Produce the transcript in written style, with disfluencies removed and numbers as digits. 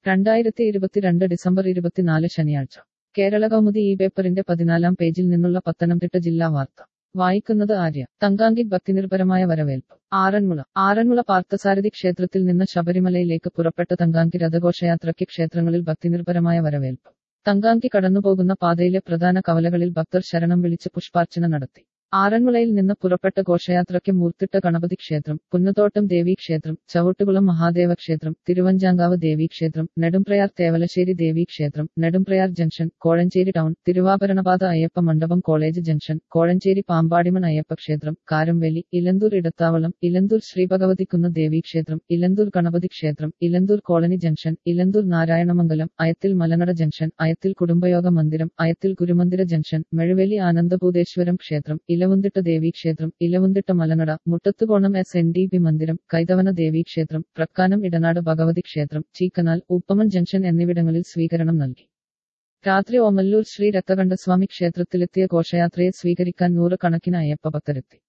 2022 December 24 ശനിയാഴ്ച കേരള കൗമുദി ഈ പേപ്പറിന്റെ 14-ാം പേജിൽ നിന്നുള്ള പത്തനംതിട്ട ജില്ലാ വാർത്ത വായിക്കുന്നത് ആര്യ. തങ്കാങ്കി ഭക്തിനിർഭരമായ വരവേൽപ്പ്. ആറന്മുള പാർത്ഥസാരഥി ക്ഷേത്രത്തിൽ നിന്ന് ശബരിമലയിലേക്ക് പുറപ്പെട്ട തങ്കാങ്കി രഥഘോഷയാത്രയ്ക്ക് ക്ഷേത്രങ്ങളിൽ ഭക്തിനിർഭരമായ വരവേൽപ്പ്. തങ്കാങ്കി കടന്നുപോകുന്ന പാതയിലെ പ്രധാന കവലകളിൽ ഭക്തർ ശരണം വിളിച്ച് പുഷ്പാർച്ചന നടത്തി. ആറന്മുളയിൽ നിന്ന് പുറപ്പെട്ട ഘോഷയാത്രയ്ക്ക് മൂർത്തിട്ട ഗണപതി ക്ഷേത്രം, പുന്നത്തോട്ടം ദേവീക്ഷേത്രം, ചവിട്ടുകുളം മഹാദേവ ക്ഷേത്രം, തിരുവഞ്ചാങ്കാവ് ദേവീക്ഷേത്രം, നെടുംപ്രയാർ തേവലശ്ശേരി ദേവീക്ഷേത്രം, നെടുംപ്രയാർ ജംഗ്ഷൻ, കോഴഞ്ചേരി ടൗൺ, തിരുവാഭരണപാത അയ്യപ്പ മണ്ഡപം കോളേജ് ജംഗ്ഷൻ, കോഴഞ്ചേരി പാമ്പാടിമൺ അയ്യപ്പ ക്ഷേത്രം, കാരംവേലി, ഇലന്തൂർ ഇടത്താവളം, ഇലന്തൂർ ശ്രീഭഗവതിക്കുന്ന് ദേവീക്ഷേത്രം, ഇലന്തൂർ ഗണപതി ക്ഷേത്രം, Elanthoor colony junction, Elanthoor Narayanamangalam, Ayathil Malanada junction, Ayathil കുടുംബയോഗ മന്ദിരം, അയത്തിൽ ഗുരുമന്ദിര ജംഗ്ഷൻ, മെഴുവേലി ആനന്ദഭൂതേശ്വരം ക്ഷേത്രം, ഇലവുന്തിട്ട ദേവീക്ഷേത്രം, ഇലവുന്തിട്ട മലനട, മുട്ടത്തുകോണം SNDP മന്ദിരം, കൈതവന ദേവീക്ഷേത്രം, പ്രക്കാനം ഇടനാട് ഭഗവതി ക്ഷേത്രം, ചീക്കനാൽ, ഉപ്പമൺ ജംഗ്ഷൻ എന്നിവിടങ്ങളിൽ സ്വീകരണം നൽകി. രാത്രി ഓമല്ലൂർ ശ്രീ രക്തകണ്ഠസ്വാമി ക്ഷേത്രത്തിലെത്തിയ ഘോഷയാത്രയെ സ്വീകരിക്കാൻ നൂറുകണക്കിന് അയ്യപ്പ ഭക്തരെത്തി.